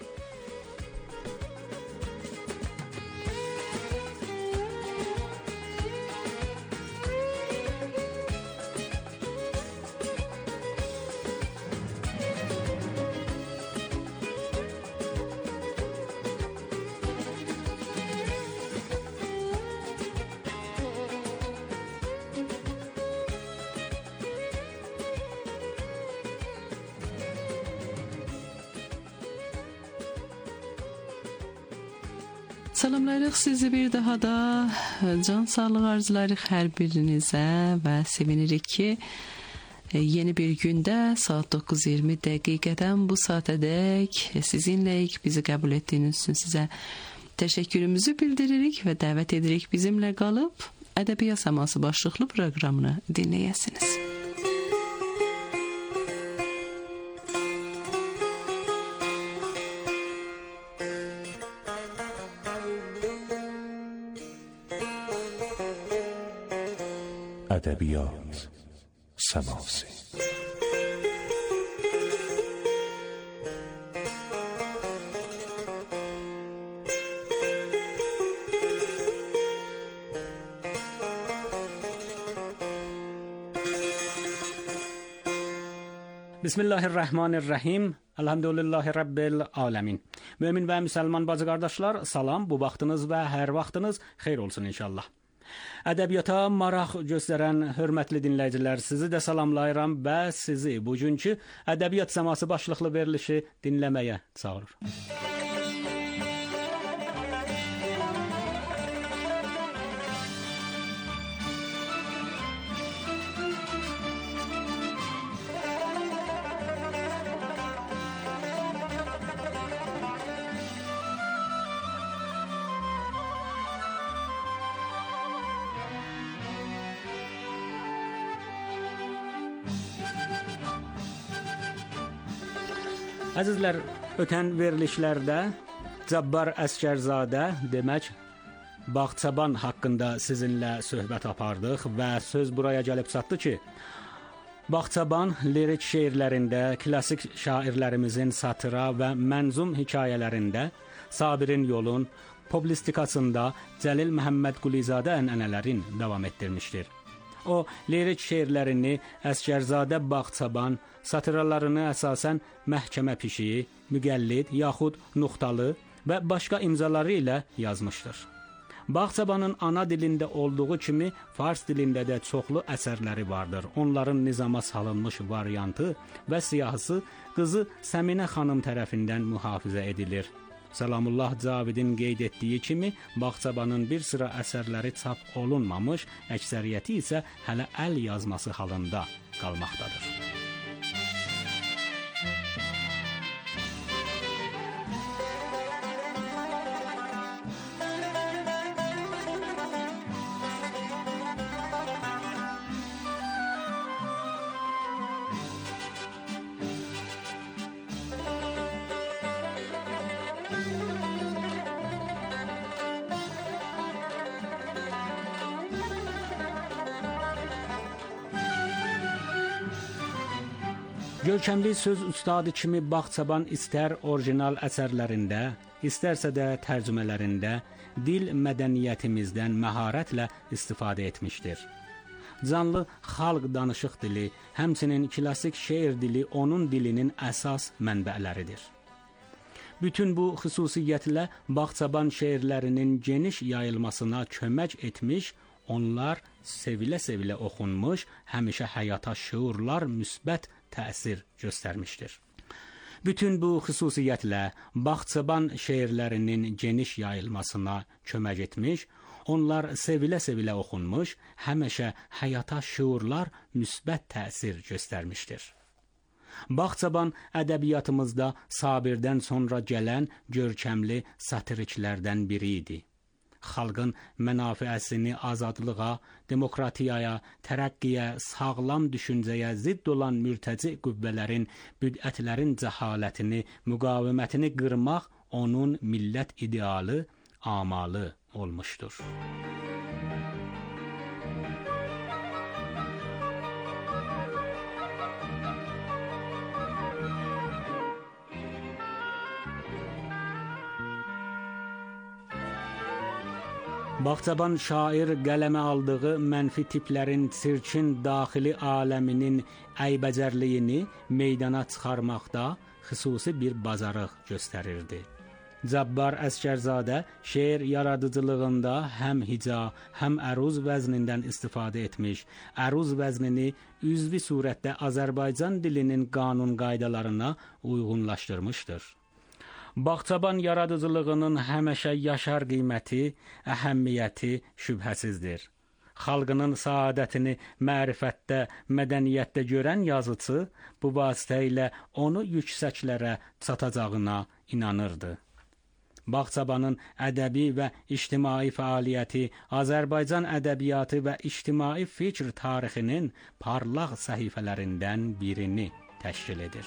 Salamlayırıq sizi bir daha da, can sağlığı arzularıq hər birinizə və sevinirik ki, yeni bir gündə saat 9:20 dəqiqədən bu saatədək sizinləyik. Bizi qəbul etdiyiniz üçün sizə təşəkkürümüzü bildiririk və dəvət edirik bizimlə qalıb Ədəbiyyat Səması başlıqlı proqramını dinləyəsiniz. Ədəbiyyat Səması. Bismillahirrahmanirrahim. Elhamdülillahi Rabbil alemin. Mümin ve Müslüman bazı kardeşler, salam. Bu vaxtınız ve her vaxtınız xeyir olsun inşallah. Ədəbiyyata maraq göstərən hörmətli dinləyicilər, sizi də salamlayıram və sizi bugünkü Ədəbiyyat Səması başlıqlı verilişi dinləməyə çağırır. Əzizlər, ötən verilişlərdə Cabbar Əskərzadə demək Bağçaban haqqında sizinlə söhbət apardıq və söz buraya gəlib çatdı ki, Bağçaban lirik şeirlərində, klassik şairlərimizin satıra və mənzum hekayələrində, Sabirin yolun, publistikasında Cəlil Məhəmməd Qulizadə ənənələrin davam etdirmişdir. O, lirik şeirlərini Əskərzadə Bağçaban, satıralarını əsasən məhkəmə pişiyi, müqəllid yaxud nuxtalı və başqa imzaları ilə yazmışdır. Bağçabanın ana dilində olduğu kimi fars dilində də çoxlu əsərləri vardır. Onların nizama salınmış variantı və siyahısı qızı Səminə xanım tərəfindən mühafizə edilir. Salamullah Cavidin qeyd etdiyi kimi, Bağçabanın bir sıra əsərləri çap olunmamış, əksəriyyəti isə hələ əl yazması halında qalmaqdadır. Görkəmli söz ustadı kimi Bağçaban istər orijinal əsərlərində, istərsə də tərcümələrində dil mədəniyyətimizdən məharətlə istifadə etmişdir. Canlı xalq danışıq dili, həmçinin klassik şeir dili onun dilinin əsas mənbələridir. Bütün bu xüsusiyyətlə Bağçaban şeirlərinin geniş yayılmasına kömək etmiş, onlar sevilə-sevilə oxunmuş, həmişə həyata şüurlar müsbət təsir göstərmişdir. Bütün bu xüsusiyyətlə Bağçaban şeirlərinin geniş yayılmasına kömək etmiş, onlar sevilə-sevilə oxunmuş, həmişə həyata şüurlar müsbət təsir göstərmişdir. Bağçaban ədəbiyyatımızda Sabirdən sonra gələn görkəmli satiriklərdən biri idi. Xalqın mənafiəsini azadlığa, demokratiyaya, tərəqqiyə, sağlam düşüncəyə zidd olan mürtəci qüvvələrin, büdətlərin cəhalətini, müqavimətini qırmaq onun millət idealı, amalı olmuşdur. Bağçaban şair qələmə aldığı mənfi tiplərin sirkin daxili aləminin əybəcərliyini meydana çıxarmaqda xüsusi bir bacarıq göstərirdi. Cabbar Əskərzadə şeir yaradıcılığında həm hica, həm əruz vəznindən istifadə etmiş, əruz vəznini üzvi surətdə Azərbaycan dilinin qanun qaydalarına uyğunlaşdırmışdır. Bağçaban yaradıcılığının həmişə yaşar qiyməti, əhəmmiyyəti şübhəsizdir. Xalqının saadətini mərifətdə, mədəniyyətdə görən yazıcı bu vasitə ilə onu yüksəklərə çatacağına inanırdı. Bağçabanın ədəbi və ictimai fəaliyyəti Azərbaycan ədəbiyyatı və ictimai fikr tarixinin parlaq səhifələrindən birini təşkil edir.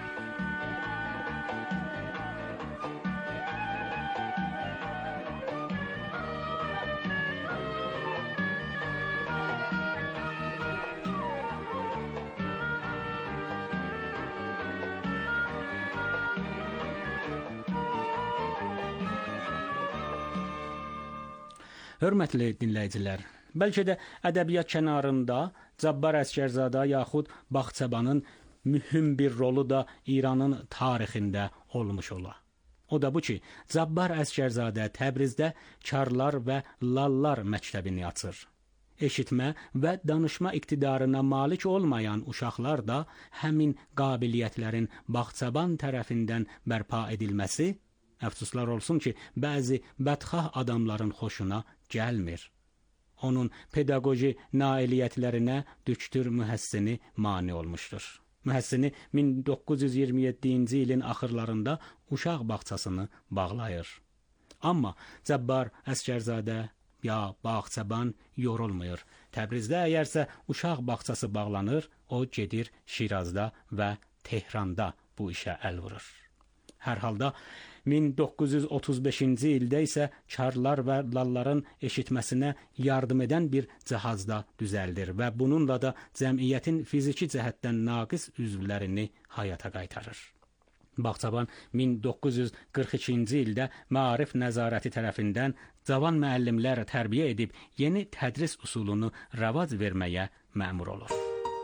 Hörmətli dinləyicilər, bəlkə də ədəbiyyat kənarında Cabbar Əskərzadə yaxud Bağçabanın mühüm bir rolu da İranın tarixində olmuş ola. O da bu ki, Cabbar Əsgərzadə Təbrizdə Çarlar və Lallar məktəbini açır. Eşitmə və danışma iqtidarına malik olmayan uşaqlar da həmin qabiliyyətlərin Bağçaban tərəfindən bərpa edilməsi, əfsuslar olsun ki, bəzi bədxah adamların xoşuna gəlmir. Onun pedaqoji nailiyyətlərinə Dükdür Mühəssini mane olmuşdur. Mühəssini 1927-ci ilin axırlarında uşaq bağçasını bağlayır. Amma Cabbar Əsgərzadə ya Bağçaban yorulmur. Təbrizdə əgərsə uşaq bağçası bağlanır, o gedir Şirazda və Tehranda bu işə əl vurur. Hər halda 1935-ci ildə isə Çarlar və Lalların eşitməsinə yardım edən bir cihazda düzəldir və bununla da cəmiyyətin fiziki cəhətdən naqis üzvlərini həyata qaytarır. Bağçaban 1942-ci ildə Maarif Nəzarəti tərəfindən cavan müəllimlər tərbiyə edib yeni tədris usulunu rəvac verməyə məmur olur.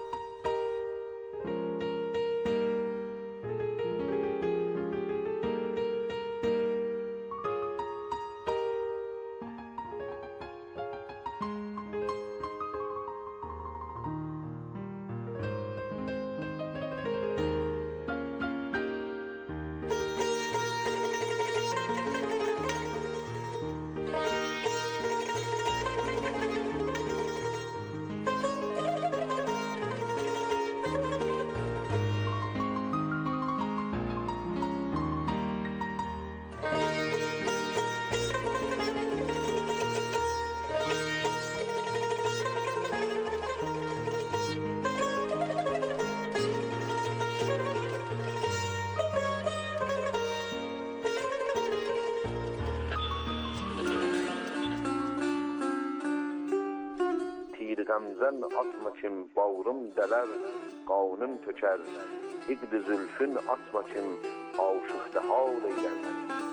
Gamzen atma kim bağrım deler, qanun töker. İqd zülfün atma kim aşıqda hal eyler.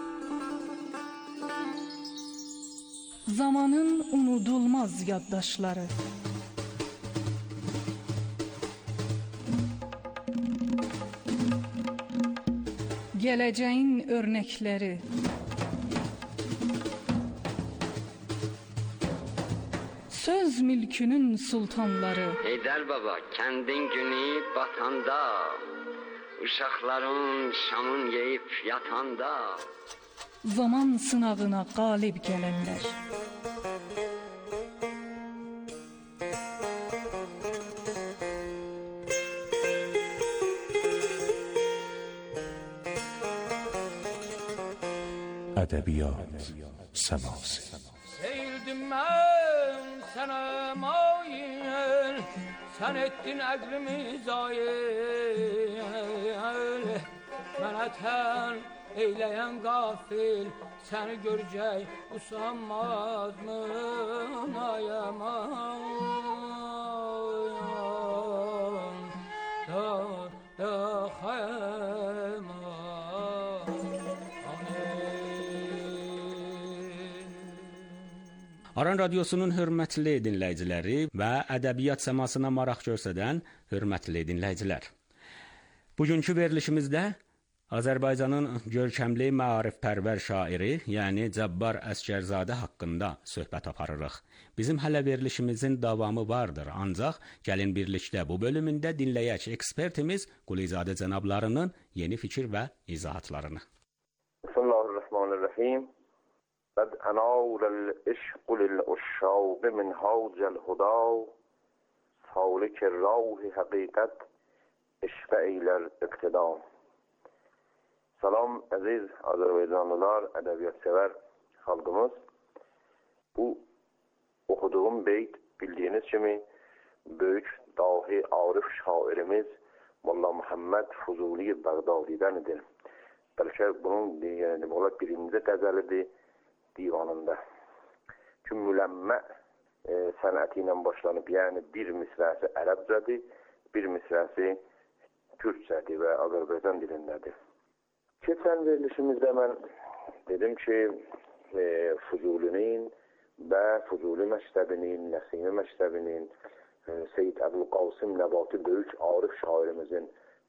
Zamanın unudulmaz yaddaşları. Geleceğin örnekleri. Söz mülkünün sultanları. Heydər baba, kəndin günü batanda, uşaqların şamın yeyib yatanda, zaman sınavına qalib gələnlər. Ədəbiyyat səması. Seyildim mən sənə mail, sən etdin əqlimi zayil. Mənə tən eyləyən qafil, səni görəcək usanmaz mı ayaman da xəyman. Aran Radiosunun hörmətli dinləyiciləri və ədəbiyyat səmasına maraq göstərən hörmətli dinləyicilər. Bugünkü verilişimizdə Azərbaycanın görkəmli maarifpərvər şairi, yəni Cabbar Əsgərzadə haqqında söhbət aparırıq. Bizim hələ verilişimizin davamı vardır, ancaq gəlin birlikdə bu bölümündə dinləyək ekspertimiz Qulizadə cənablarının yeni fikir və izahatlarını. Bismillahirrahmanirrahim. قد أنار العشق للعشاق من هاج الهدى سالك راه حقیقت اشفع eyler iqtida. Salam əziz Azərbaycanlılar, ədəbiyyat sevər xalqımız. Bu oxuduğum beyt bildiyiniz kimi böyük dahi arif şairimiz Molla Muhammed Fuzuli Bağdadi'dəndir. Bəlkə bunun birinci qəzəlidir divanında. Çünki müləmmə sənəti ilə başlanıb, yəni bir misrəsi ərəbcədir, bir misrəsi türkçədir və Azərbaycan dilindədir. Keçən verilişimizdə mən dedim ki, Fuzulinin və Fuzuli məktəbinin, Nəsimi məktəbinin, Seyyid Əbülqasım Nəbati böyük arif şairimizin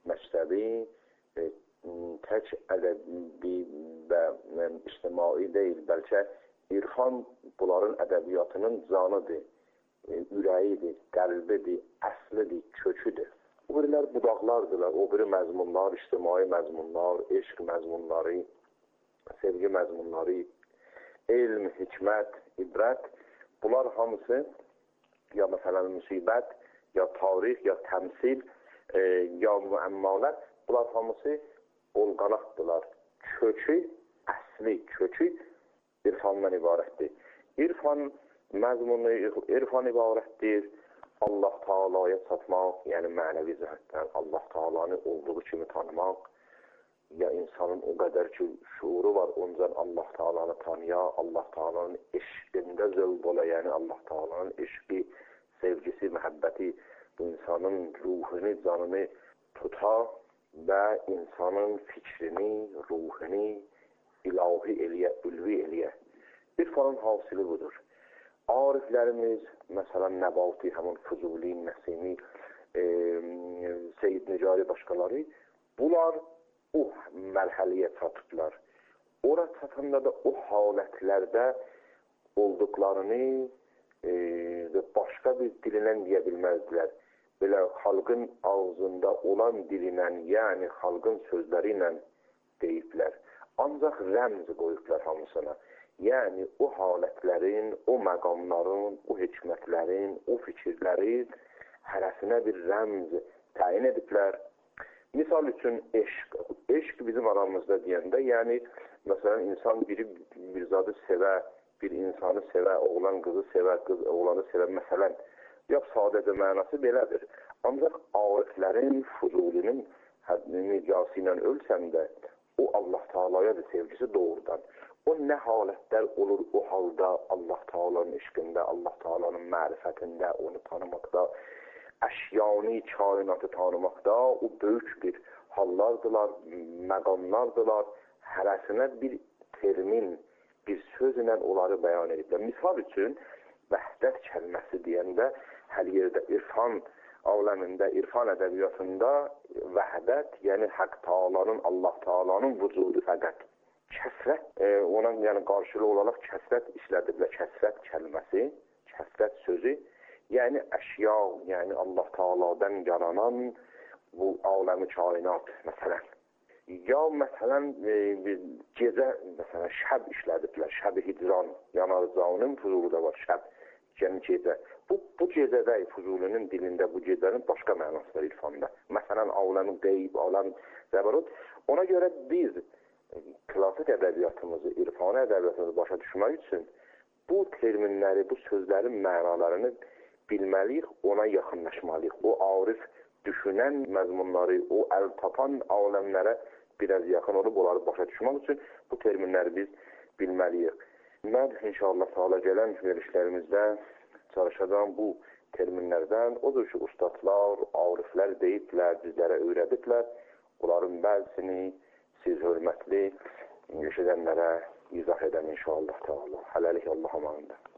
tək ədəbi və ictimai deyil, bəlkə irfan bunların ədəbiyyatının canıdır, ürəyidir, qəlbidir, əslidir, köküdür. O birilər budaqlardırlar, o biri məzmunlar, ictimai məzmunlar, eşq məzmunları, sevgi məzmunları, elm, hikmət, ibrət, bunlar hamısı ya məsələn müsibət, ya tarix, ya təmsil, ya müəmmalar, bunlar hamısı olqanaqdırlar. Kökü, əsli kökü irfandan ibarətdir. İrfan məzmunu, irfan ibarətdir Allah Taala'ya çatmaq, yəni mənəvi cəhətdən Allah Taala'nı olduğu kimi tanımaq, ya insanın o qədər ki şuuru var, ondan Allah Taala'nı tanıya, Allah Taala'nın eşqində zövq ola, yəni Allah Taala'nın eşqi, sevgisi, məhəbbəti bu insanın ruhunu, canını tuta və insanın fikrini, ruhunu ilahi eləyə, ülvi eləyə. İrfanın hasili budur. Ariflərimiz, məsələn, Nəbati, həmin Füzuli, Nəsimi, Seyyid Nicari başqaları, bunlar o mərhəliyə çatıblar. Ora çatanda da o halətlərdə olduqlarını başqa bir dilinən deyə bilməzdilər. Belə xalqın ağzında olan dilinən, yəni xalqın sözləri ilə deyiblər. Ancaq rəmz qoyublar hamısına. Yəni o halətlərin, o məqamların, o hikmətlərin, o fikirlərin hərəsinə bir rəmz təyin ediblər. Misal üçün eşq. Eşq bizim aramızda deyəndə, yəni məsələn insan biri bir zadı sevə, bir insanı sevə, oğlan qızı sevə, qız oğlanı sevə, məsələn. Yox, sadəcə mənası belədir. Ancaq ariflərin, Fuzulinin miqyası ilə ölsəndə, o Allah Taala'ya da sevgisi doğrudan. O nə halətlər olur o halda Allah Taala'nın eşqində, Allah Taala'nın mərifətində, onu tanımaqda, əşyani kainatı tanımaqda o böyük bir hallardılar, məqamlardılar. Hərəsinə bir termin, bir sözlə onları bəyan ediblər. Misal üçün, vəhdət kəlməsi deyəndə hər yerdə irfan aləmində, irfan ədəbiyyatında vəhdət, yəni Haqq Taala'nın, Allah Taala'nın vücudu fəqət. Kəsrət, ona yəni qarşılığı olaraq kəsrət işlədiblər. Kəsrət kəlməsi, kəsrət sözü, yəni əşya, yəni Allah Taala'dan yaranan bu aləmi kainat, məsələn. Ya məsələn, gecə, məsələn, şəb işlədiblər, şəb-i hicran, Yanarcanın Fuzuluda var, şəb, yəni gecə. Bu gecədə, Fuzulinin dilində bu gecənin başqa mənası var irfanda. Məsələn, aləmi qeyb, aləm zəbarut. Ona görə biz klassik ədəbiyyatımızı, irfani ədəbiyyatımızı başa düşmək üçün bu terminləri, bu sözlərin mənalarını bilməliyik, ona yaxınlaşmalıyıq. O arif düşünən məzmunları, o əl tapan aləmlərə biraz yaxın olub, onları başa düşmək üçün bu terminləri biz bilməliyik. Mən inşallah Taala gələn verilişlərimizdə çalışacağım bu terminlərdən, odur ki, ustadlar, ariflər deyiblər, bizlərə öyrədiblər. Onların bəzisini siz hörmətli eşidənlərə izah edəm inşallah Taala. Hələlik Allah amanında.